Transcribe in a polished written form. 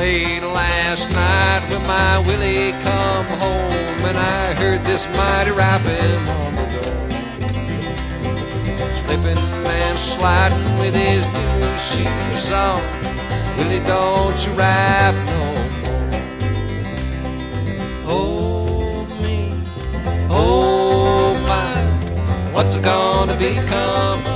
Late last night when my Willie come home, and I heard this mighty rapping on the door. Slipping and sliding with his new shoes on. Willie, don't you rap no more. Oh me, oh my, what's it gonna become